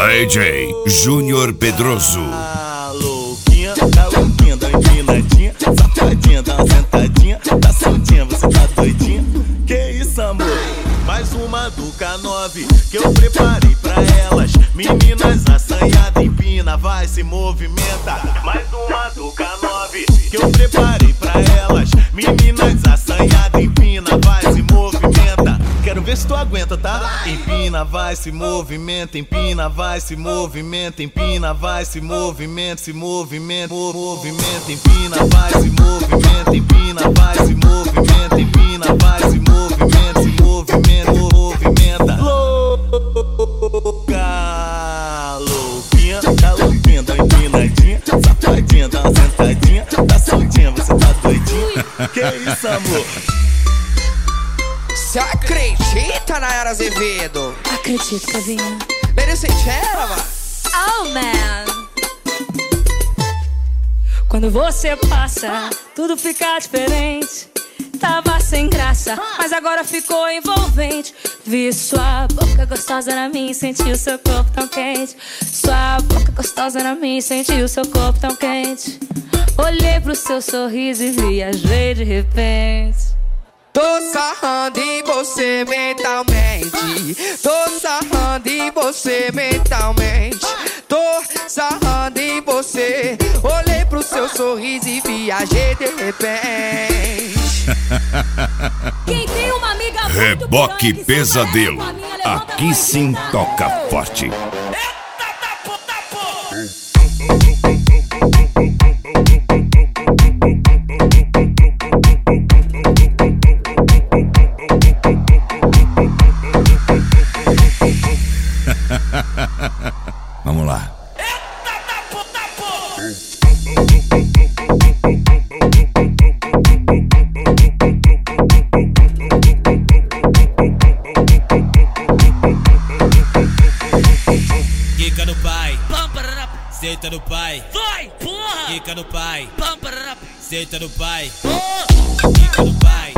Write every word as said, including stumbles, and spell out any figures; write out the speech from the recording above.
D J Júnior Pedroso. Ah, louquinha, tá louquinha, dá empinadinha, safadinha, dá uma sentadinha, tá soltinha, você tá doidinha? Que isso, amor? Mais uma do K nove que eu preparei pra elas. Meninas assanhadas, empina, vai, se movimenta. Mais uma do K nove que eu preparei pra elas. Meninas assanhadas, empina, vai, se movimenta. Quero ver se tu aguenta, tá? Empina, vai, se movimenta, empina, vai, se movimenta, empina, vai, se movimenta, se movimenta, movimenta, empina, vai, se movimenta, empina, vai, se movimenta, empina, vai, se movimenta, se movimenta, movimenta. Louca, louquinha, tá louquinha, dá empinadinha, safadinha, dá uma sentadinha, tá soltinha, você tá doidinha? Que isso, amor? Cê acredita, Nayara Azevedo? Acredito, Kevinho. Ladies and gentlemen. Oh, man. Quando você passa, tudo fica diferente. Tava sem graça, mas agora ficou envolvente. Vi sua boca gostosa na minha e senti o seu corpo tão quente. Sua boca gostosa na minha e senti o seu corpo tão quente. Olhei pro seu sorriso e viajei de repente. Tô sarrando em você mentalmente. Tô sarrando em você mentalmente. Tô sarrando em você. Olhei pro seu sorriso e viajei de repente. Quem tem uma amiga muito Reboque piranha que Pesadelo. se interessa com a minha, levanta a Aqui mão sim e toca vai. forte. Vamos lá. Quica no pai, senta no pai, vai, porra! Quica no pai, senta no pai, quica no pai.